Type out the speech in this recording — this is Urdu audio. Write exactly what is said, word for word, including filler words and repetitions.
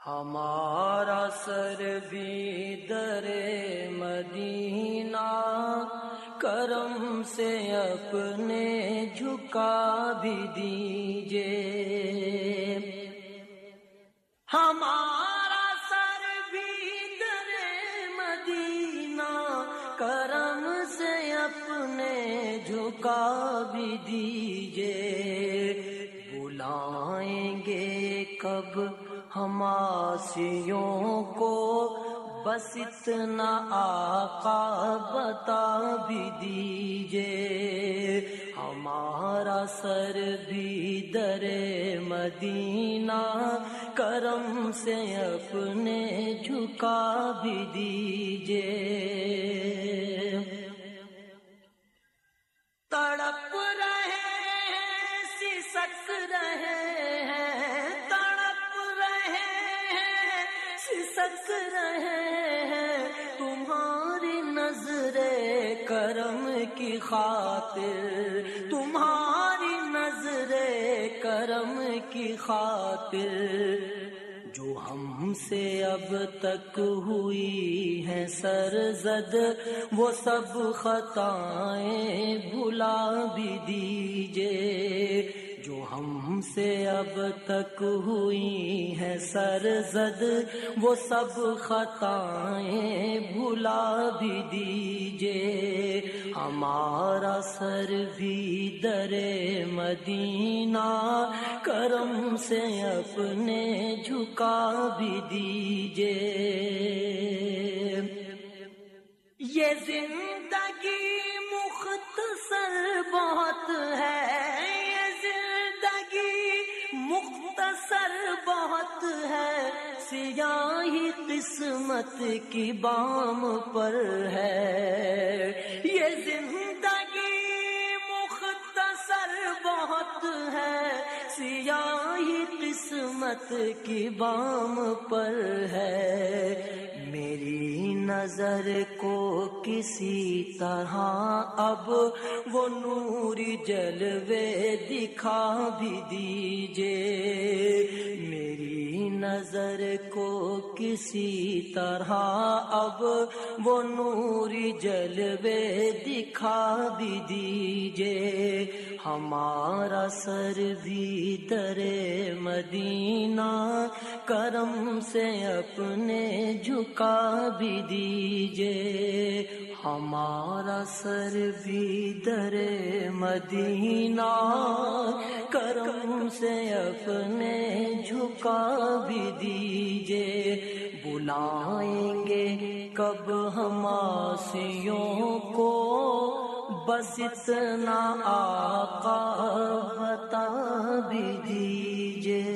ہمارا سر بھی در مدینہ کرم سے اپنے جھکا بھی دیجئے، ہمارا سر بھی در مدینہ کرم سے اپنے جھکا بھی دیجئے، بلائیں گے کب ہم آسیوں کو بس اتنا آقا بتا بھی دیجئے، ہمارا سر بھی در مدینہ کرم سے اپنے جھکا بھی دیجئے، تڑپ رہے ہیں سسک رہے ہیں، تڑپ رہے ہیں سسک رہے ہیں، تمہاری نظر کرم کی خاطر، تمہاری نظر کرم کی خاطر، جو ہم سے اب تک ہوئی ہیں سرزد وہ سب خطائیں بھلا بھی دیجئے، جو ہم سے اب تک ہوئی ہیں سرزد وہ سب خطائیں بھلا بھی دیجئے، ہمارا سر بھی در مدینہ کرم سے اپنے جھکا بھی دیجئے، یہ زندگی مختصر بہت ہے، مختصر بہت ہے، سیاہی قسمت کی بام پر ہے، یہ زندگی مختصر بہت ہے، سیاہی قسمت کی بام پر ہے، میری نظر کو کسی طرح اب وہ نوری جلوے دکھا بھی دیجئے، میری نظر کو کسی طرح اب وہ نوری جلوے دکھا بھی دیجئے، ہمارا سر بھی در مدینہ کرم سے اپنے جھکا بھی دیجئے، ہمارا سر بھی در مدینہ کرم سے اپنے جھکا بھی دیجئے، بلائیں گے کب ہم آسیوں کو بس اتنا آقا بتا بھی دیجئے۔